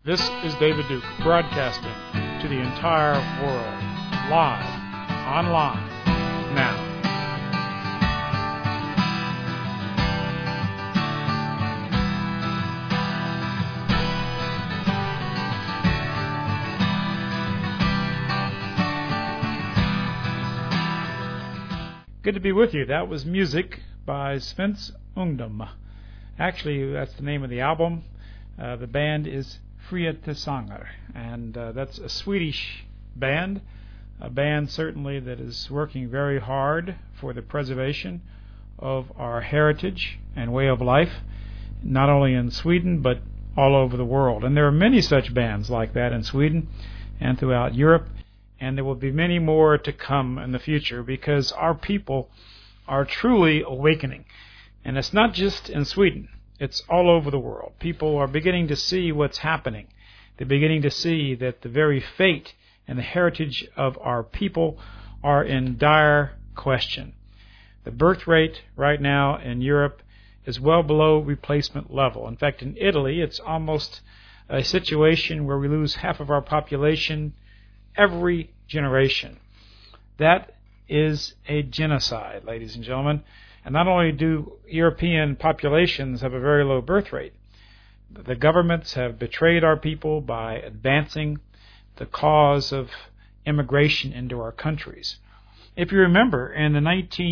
This is David Duke broadcasting to the entire world, live, online, now. Good to be with you. That was music by Svensk Ungdom. Actually, that's the name of the album. The band is Frihetsånger, and that's a Swedish band, a band certainly that is working very hard for the preservation of our heritage and way of life, not only in Sweden but all over the world. And there are many such bands like that in Sweden and throughout Europe, and there will be many more to come in the future because our people are truly awakening. And it's not just in Sweden. It's all over the world. People are beginning to see what's happening. They're beginning to see that the very fate and the heritage of our people are in dire question. The birth rate right now in Europe is well below replacement level. In fact, in Italy, it's almost a situation where we lose half of our population every generation. That is a genocide, ladies and gentlemen. And not only do European populations have a very low birth rate, the governments have betrayed our people by advancing the cause of immigration into our countries. If you remember, in the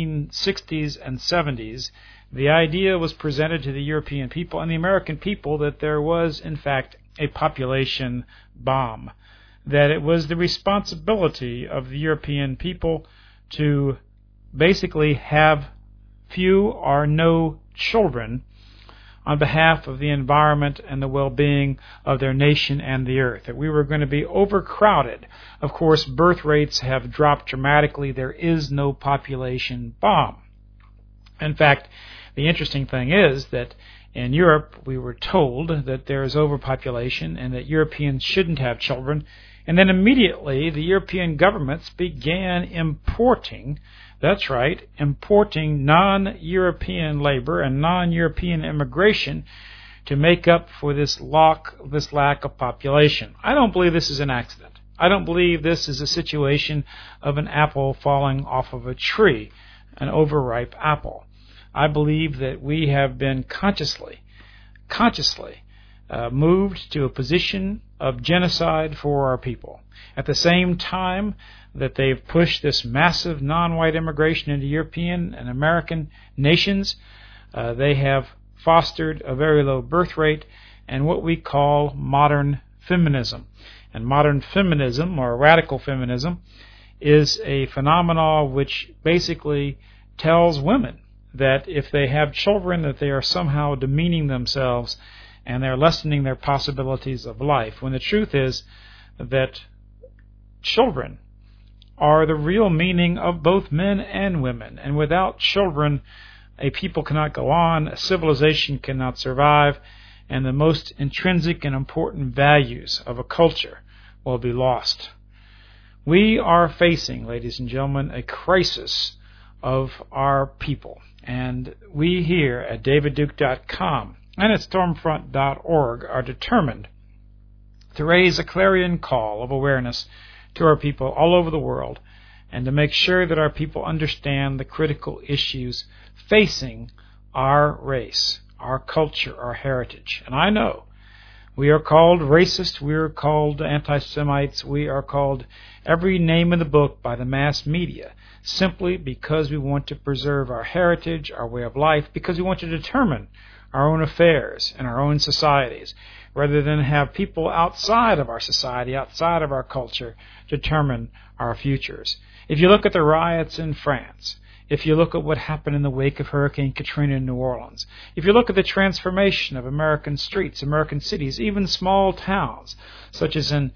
1960s and 70s, the idea was presented to the European people and the American people that there was, in fact, a population bomb, that it was the responsibility of the European people to basically have few or no children on behalf of the environment and the well-being of their nation and the earth, that we were going to be overcrowded. Of course, birth rates have dropped dramatically. There is no population bomb. In fact, the interesting thing is that in Europe, we were told that there is overpopulation and that Europeans shouldn't have children. And then immediately, the European governments began importing, that's right, importing non-European labor and non-European immigration to make up for this lack of population. I don't believe this is an accident. I don't believe this is a situation of an apple falling off of a tree, an overripe apple. I believe that we have been consciously moved to a position of genocide for our people. At the same time that they've pushed this massive non-white immigration into European and American nations, they have fostered a very low birth rate and what we call modern feminism. And modern feminism, or radical feminism, is a phenomenon which basically tells women that if they have children, that they are somehow demeaning themselves and they're lessening their possibilities of life, when the truth is that children are the real meaning of both men and women. And without children, a people cannot go on, a civilization cannot survive, and the most intrinsic and important values of a culture will be lost. We are facing, ladies and gentlemen, a crisis of our people. And we here at davidduke.com and at stormfront.org are determined to raise a clarion call of awareness to our people all over the world and to make sure that our people understand the critical issues facing our race, our culture, our heritage. And I know we are called racist, we are called anti-Semites, we are called every name in the book by the mass media, simply because we want to preserve our heritage, our way of life, because we want to determine our own affairs and our own societies, rather than have people outside of our society, outside of our culture, determine our futures. If you look at the riots in France, if you look at what happened in the wake of Hurricane Katrina in New Orleans, if you look at the transformation of American streets, American cities, even small towns, such as in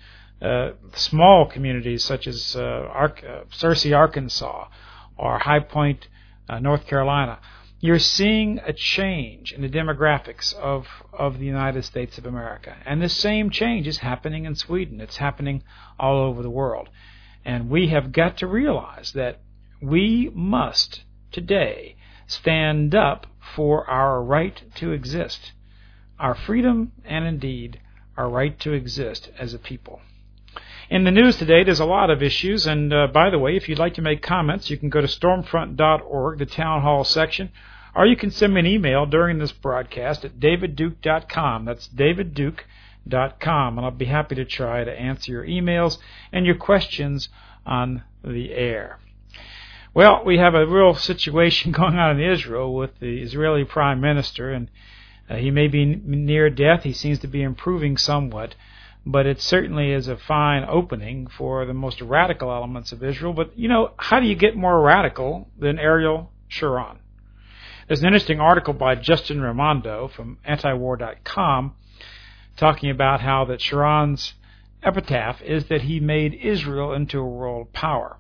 small communities such as Searcy, Arkansas, or High Point, North Carolina, you're seeing a change in the demographics of the United States of America. And this same change is happening in Sweden. It's happening all over the world. And we have got to realize that we must today stand up for our right to exist, our freedom, and indeed our right to exist as a people. In the news today, there's a lot of issues, and by the way, if you'd like to make comments, you can go to stormfront.org, the Town Hall section, or you can send me an email during this broadcast at davidduke.com. That's davidduke.com, and I'll be happy to try to answer your emails and your questions on the air. Well, we have a real situation going on in Israel with the Israeli Prime Minister, and he may be near death. He seems to be improving somewhat, but it certainly is a fine opening for the most radical elements of Israel. But, how do you get more radical than Ariel Sharon? There's an interesting article by Justin Raimondo from antiwar.com talking about how that Sharon's epitaph is that he made Israel into a world power.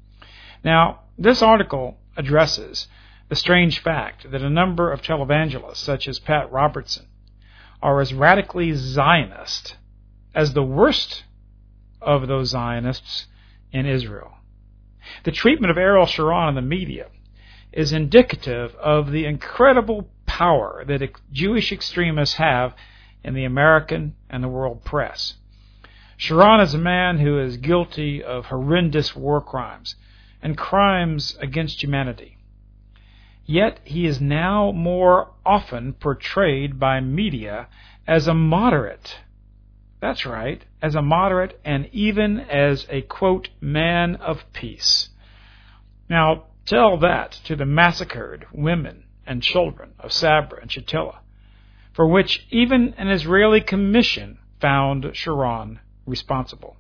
Now, this article addresses the strange fact that a number of televangelists, such as Pat Robertson, are as radically Zionist as the worst of those Zionists in Israel. The treatment of Ariel Sharon in the media is indicative of the incredible power that Jewish extremists have in the American and the world press. Sharon is a man who is guilty of horrendous war crimes and crimes against humanity. Yet he is now more often portrayed by media as a moderate. That's right, as a moderate and even as a, quote, man of peace. Now, tell that to the massacred women and children of Sabra and Shatila, for which even an Israeli commission found Sharon responsible.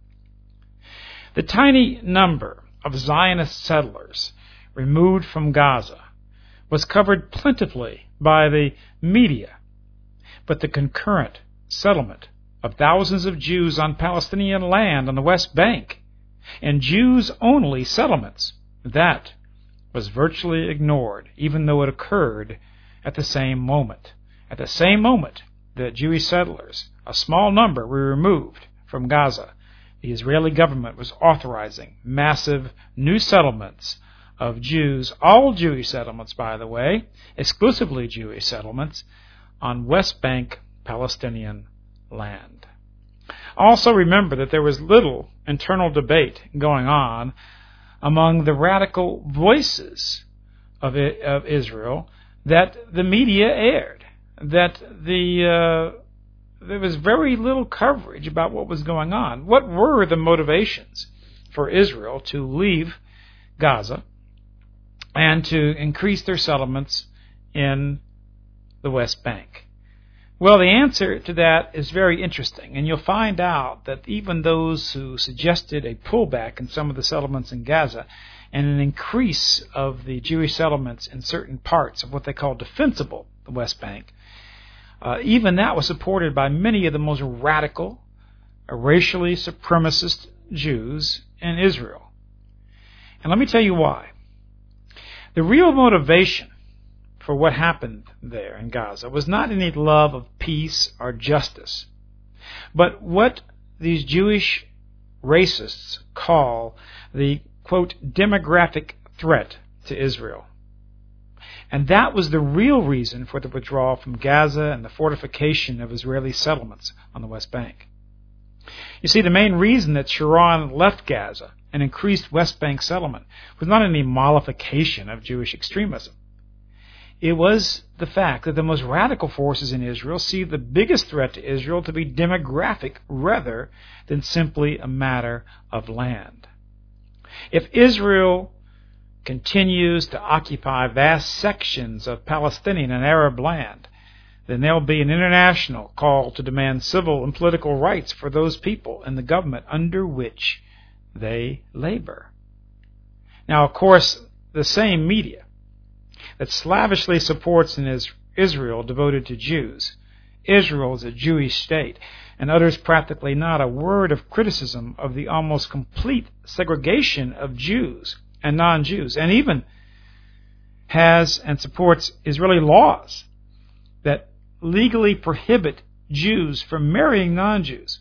The tiny number of Zionist settlers removed from Gaza was covered plentifully by the media, but the concurrent settlement of thousands of Jews on Palestinian land on the West Bank and Jews-only settlements, that was virtually ignored, even though it occurred at the same moment. At the same moment that Jewish settlers, a small number, were removed from Gaza, the Israeli government was authorizing massive new settlements of Jews, all Jewish settlements, by the way, exclusively Jewish settlements, on West Bank Palestinian land. Also remember that there was little internal debate going on among the radical voices of Israel that the media aired, that there was very little coverage about what was going on. What were the motivations for Israel to leave Gaza and to increase their settlements in the West Bank? Well, the answer to that is very interesting, and you'll find out that even those who suggested a pullback in some of the settlements in Gaza and an increase of the Jewish settlements in certain parts of what they call defensible, the West Bank, even that was supported by many of the most radical, racially supremacist Jews in Israel. And let me tell you why. The real motivation for what happened there in Gaza was not any love of peace or justice, but what these Jewish racists call the, quote, demographic threat to Israel. And that was the real reason for the withdrawal from Gaza and the fortification of Israeli settlements on the West Bank. You see, the main reason that Sharon left Gaza and increased West Bank settlement was not any mollification of Jewish extremism. It was the fact that the most radical forces in Israel see the biggest threat to Israel to be demographic rather than simply a matter of land. If Israel continues to occupy vast sections of Palestinian and Arab land, then there will be an international call to demand civil and political rights for those people and the government under which they labor. Now, of course, the same media that slavishly supports an Israel devoted to Jews, Israel is a Jewish state, and utters practically not a word of criticism of the almost complete segregation of Jews and non-Jews, and even has and supports Israeli laws that legally prohibit Jews from marrying non-Jews.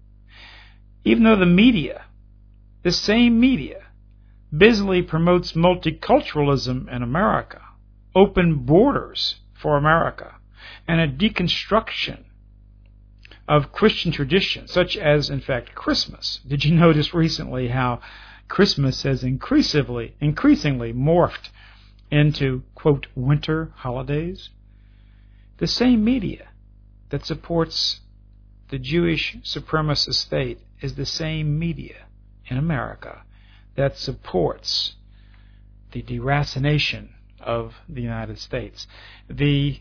Even though the media, the same media, busily promotes multiculturalism in America, open borders for America, and a deconstruction of Christian tradition, such as, in fact, Christmas. Did you notice recently how Christmas has increasingly morphed into, quote, winter holidays? The same media that supports the Jewish supremacist state is the same media in America that supports the deracination of the United States, the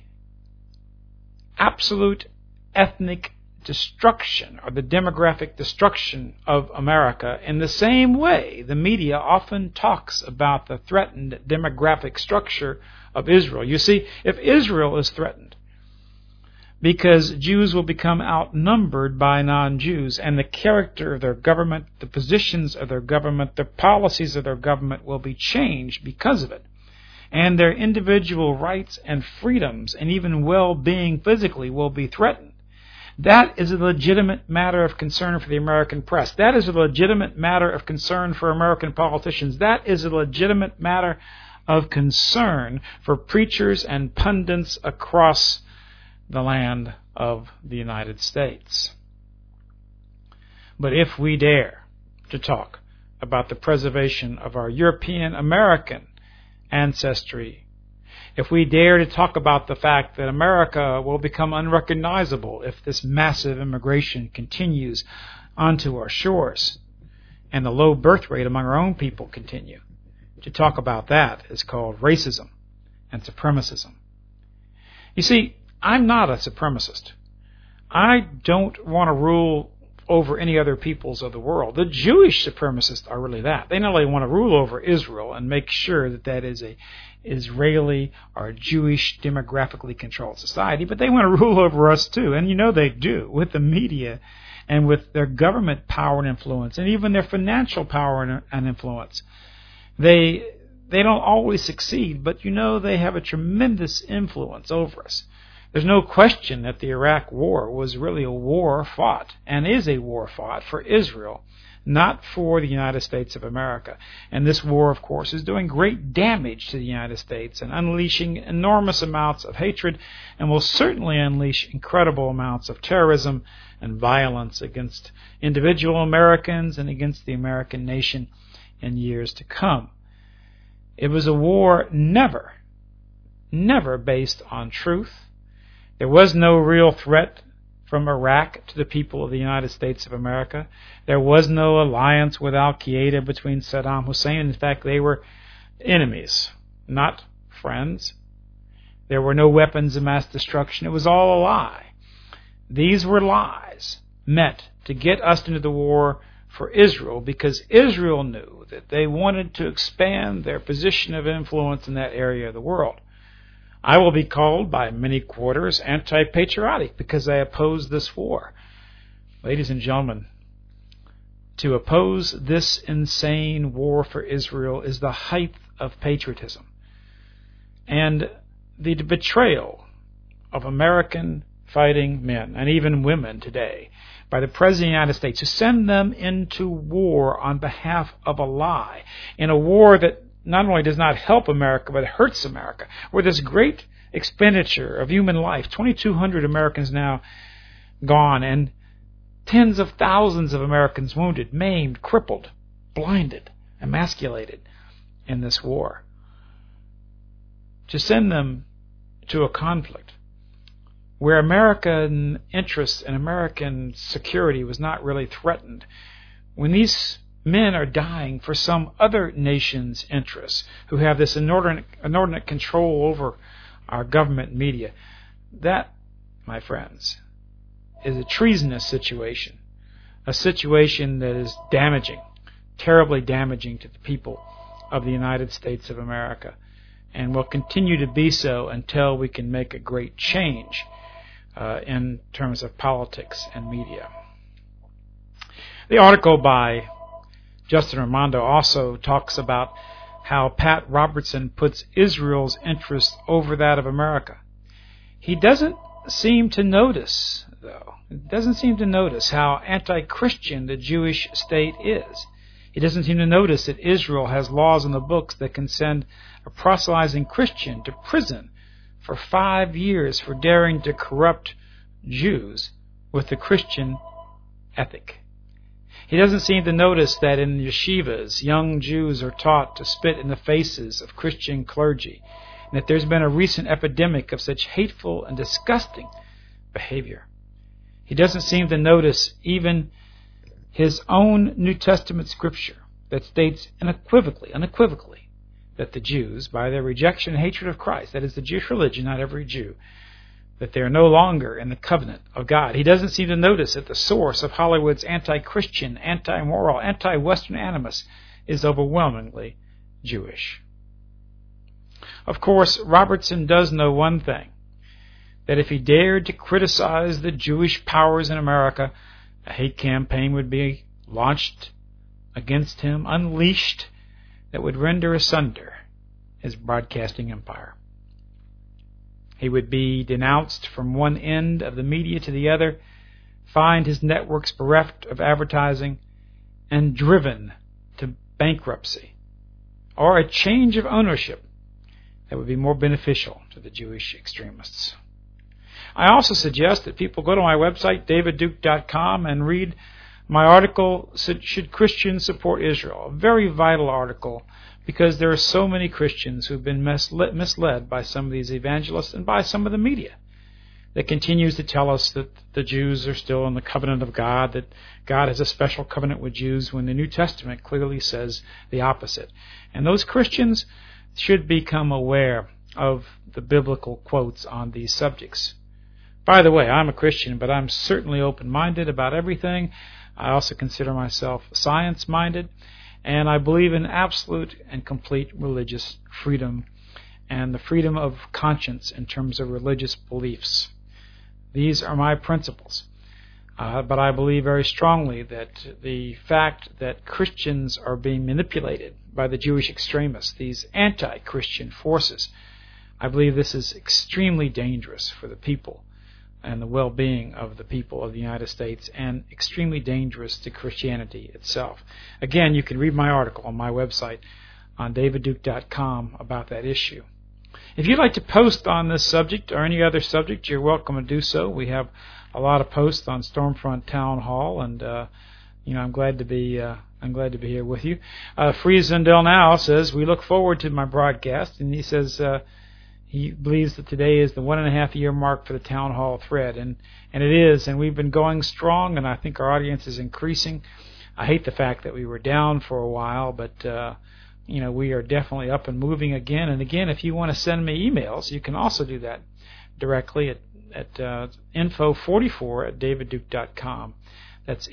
absolute ethnic destruction or the demographic destruction of America. In the same way, the media often talks about the threatened demographic structure of Israel. You see, if Israel is threatened because Jews will become outnumbered by non-Jews, and the character of their government, the positions of their government, the policies of their government will be changed because of it, and their individual rights and freedoms and even well-being physically will be threatened. That is a legitimate matter of concern for the American press. That is a legitimate matter of concern for American politicians. That is a legitimate matter of concern for preachers and pundits across the land of the United States. But if we dare to talk about the preservation of our European American ancestry, if we dare to talk about the fact that America will become unrecognizable if this massive immigration continues onto our shores and the low birth rate among our own people continue, to talk about that is called racism and supremacism. You see, I'm not a supremacist. I don't want to rule over any other peoples of the world. The Jewish supremacists are really that. They not only want to rule over Israel and make sure that that is a Israeli or Jewish demographically controlled society, but they want to rule over us too. And you know they do, with the media and with their government power and influence and even their financial power and influence. They don't always succeed, but you know they have a tremendous influence over us. There's no question that the Iraq War was really a war fought, and is a war fought, for Israel, not for the United States of America. And this war, of course, is doing great damage to the United States and unleashing enormous amounts of hatred, and will certainly unleash incredible amounts of terrorism and violence against individual Americans and against the American nation in years to come. It was a war never based on truth. There was no real threat from Iraq to the people of the United States of America. There was no alliance with Al-Qaeda between Saddam Hussein. In fact, they were enemies, not friends. There were no weapons of mass destruction. It was all a lie. These were lies meant to get us into the war for Israel, because Israel knew that they wanted to expand their position of influence in that area of the world. I will be called by many quarters anti-patriotic because I oppose this war. Ladies and gentlemen, to oppose this insane war for Israel is the height of patriotism. And the betrayal of American fighting men and even women today by the President of the United States to send them into war on behalf of a lie, in a war that not only does not help America, but hurts America, where there's great expenditure of human life, 2,200 Americans now gone, and tens of thousands of Americans wounded, maimed, crippled, blinded, emasculated in this war. To send them to a conflict where American interests and American security was not really threatened, when these men are dying for some other nation's interests who have this inordinate control over our government and media, that, my friends, is a treasonous situation, a situation that is damaging, terribly damaging to the people of the United States of America, and will continue to be so until we can make a great change in terms of politics and media. The article by Justin Raimondo also talks about how Pat Robertson puts Israel's interest over that of America. He doesn't seem to notice, though. He doesn't seem to notice how anti-Christian the Jewish state is. He doesn't seem to notice that Israel has laws in the books that can send a proselytizing Christian to prison for 5 years for daring to corrupt Jews with the Christian ethic. He doesn't seem to notice that in yeshivas, young Jews are taught to spit in the faces of Christian clergy, and that there's been a recent epidemic of such hateful and disgusting behavior. He doesn't seem to notice even his own New Testament scripture that states unequivocally, that the Jews, by their rejection and hatred of Christ, that is the Jewish religion, not every Jew, that they are no longer in the covenant of God. He doesn't seem to notice that the source of Hollywood's anti-Christian, anti-moral, anti-Western animus is overwhelmingly Jewish. Of course, Robertson does know one thing, that if he dared to criticize the Jewish powers in America, a hate campaign would be launched against him, unleashed, that would render asunder his broadcasting empire. He would be denounced from one end of the media to the other, find his networks bereft of advertising, and driven to bankruptcy, or a change of ownership that would be more beneficial to the Jewish extremists. I also suggest that people go to my website, davidduke.com, and read my article, Should Christians Support Israel? A very vital article, because there are so many Christians who've been misled by some of these evangelists and by some of the media that continues to tell us that the Jews are still in the covenant of God, that God has a special covenant with Jews, when the New Testament clearly says the opposite. And those Christians should become aware of the biblical quotes on these subjects. By the way, I'm a Christian, but I'm certainly open-minded about everything. I also consider myself science-minded, and I believe in absolute and complete religious freedom and the freedom of conscience in terms of religious beliefs. These are my principles. But I believe very strongly that the fact that Christians are being manipulated by the Jewish extremists, these anti-Christian forces, I believe this is extremely dangerous for the people and the well-being of the people of the United States, and extremely dangerous to Christianity itself. Again, you can read my article on my website on davidduke.com about that issue. If you'd like to post on this subject or any other subject, you're welcome to do so. We have a lot of posts on Stormfront Town Hall, and I'm glad to be here with you. Free Zundel Now says, we look forward to my broadcast, and he says he believes that today is the 1.5-year mark for the Town Hall thread, and it is, and we've been going strong, and I think our audience is increasing. I hate the fact that we were down for a while, but we are definitely up and moving again. And again, if you want to send me emails, you can also do that directly at info44@davidduke.com. That's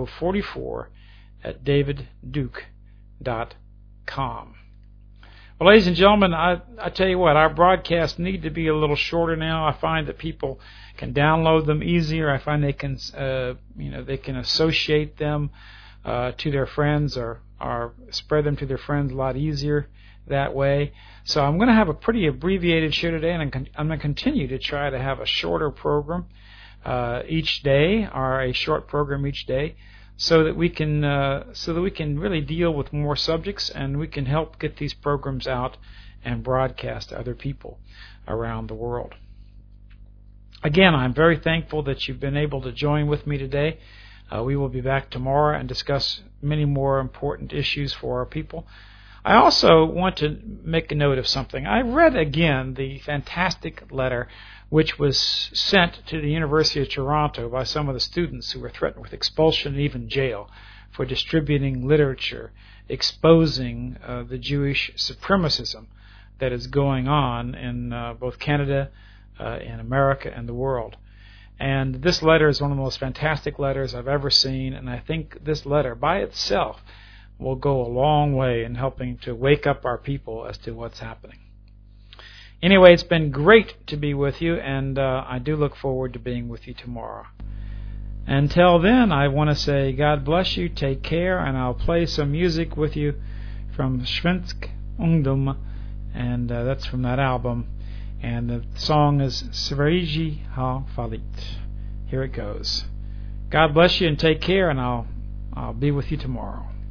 info44@davidduke.com. Well, ladies and gentlemen, I tell you what, our broadcasts need to be a little shorter now. I find that people can download them easier. I find they can, they can associate them to their friends or spread them to their friends a lot easier that way. So I'm going to have a pretty abbreviated show today, and I'm going to continue to try to have a shorter program each day, or a short program each day, so that we can really deal with more subjects, and we can help get these programs out and broadcast to other people around the world. Again, I'm very thankful that you've been able to join with me today. We will be back tomorrow and discuss many more important issues for our people. I also want to make a note of something. I read again the fantastic letter which was sent to the University of Toronto by some of the students who were threatened with expulsion and even jail for distributing literature exposing the Jewish supremacism that is going on in both Canada, in America, and the world. And this letter is one of the most fantastic letters I've ever seen, and I think this letter by itself will go a long way in helping to wake up our people as to what's happening. Anyway, it's been great to be with you, and I do look forward to being with you tomorrow. Until then, I want to say God bless you, take care, and I'll play some music with you from Svensk Ungdom, and that's from that album. And the song is Sverige har fallit. Here it goes. God bless you and take care, and I'll be with you tomorrow.